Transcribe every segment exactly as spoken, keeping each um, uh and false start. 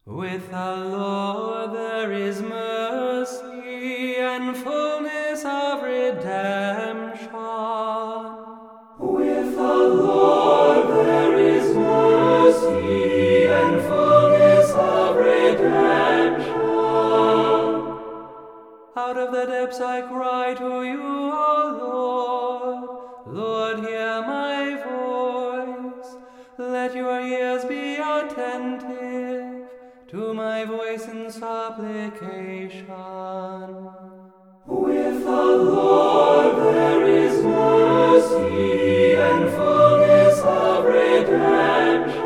With the Lord there is mercy and fullness of redemption. With the Lord there is mercy and fullness of redemption. Out of the depths I cry to you, O Lord. Lord, hear my voice. Let your ears be attentive to my voice in supplication. With the Lord there is mercy and fullness of redemption.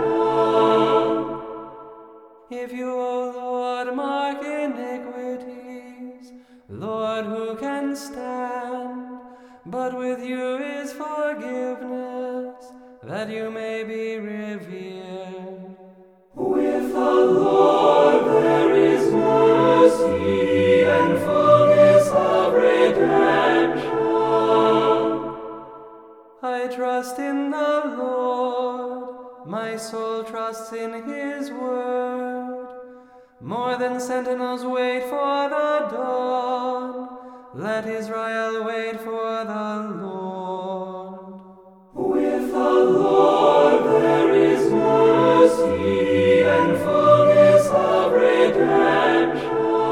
If you, O Lord, mark iniquities, Lord, who can stand? But with you is forgiveness, that you may be revered. With the Lord there is mercy and fullness of redemption. I trust in the Lord, my soul trusts in his word. More than sentinels wait for the dawn, let Israel wait for the Lord. With the Lord there is mercy and fullness of redemption.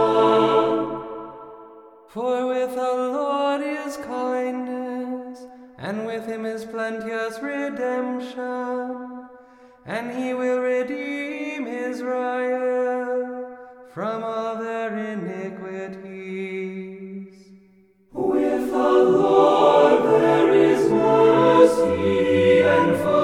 For with the Lord is kindness, and with him is plenteous redemption, and he will redeem Israel from all their iniquities. With the Lord there is mercy and fullness